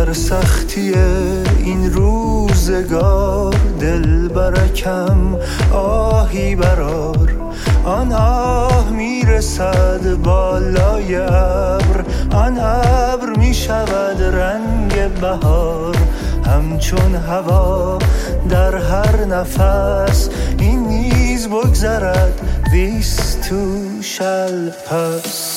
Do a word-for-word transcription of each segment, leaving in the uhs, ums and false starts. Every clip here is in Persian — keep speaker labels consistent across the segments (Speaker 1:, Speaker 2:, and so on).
Speaker 1: در سختی این روزگار دل برکم آهی برار، آن آه میرسد بالای ابر، آن ابر میشود رنگ بهار. همچون هوا در هر نفس این نیز بگذرد، this too shall pass.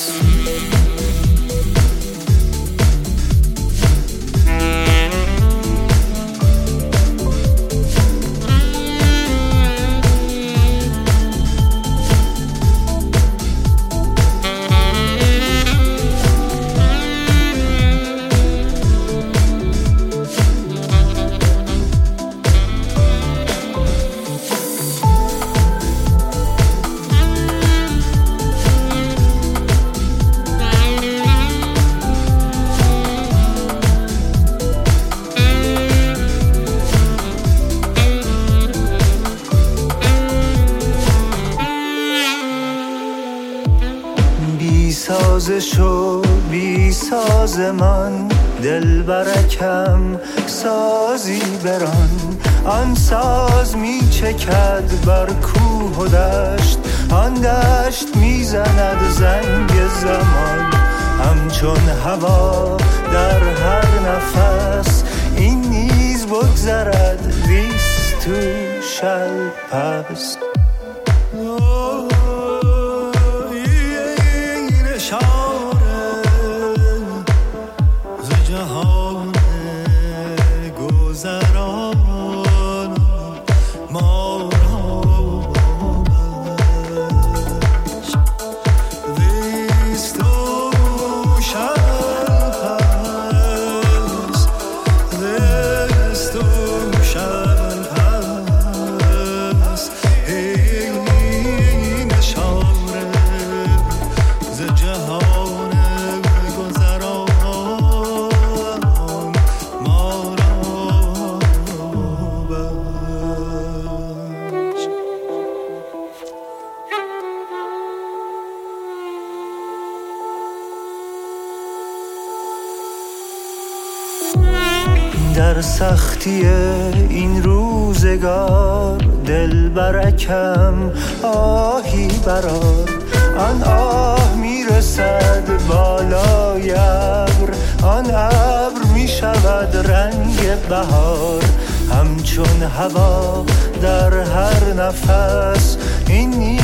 Speaker 1: سازش و بی سازمان دل برکم سازی بران، آن ساز می چکد بر کوه و دشت، آن دشت می زند زنگ زمان. همچون هوا در هر نفس این نیز بگذرد، this too shall pass. در سختی این روزگار دل برکم آهی برار، آن آه میرسد بالای ابر، آن ابر میشود رنگ بهار. همچون هوا در هر نفس این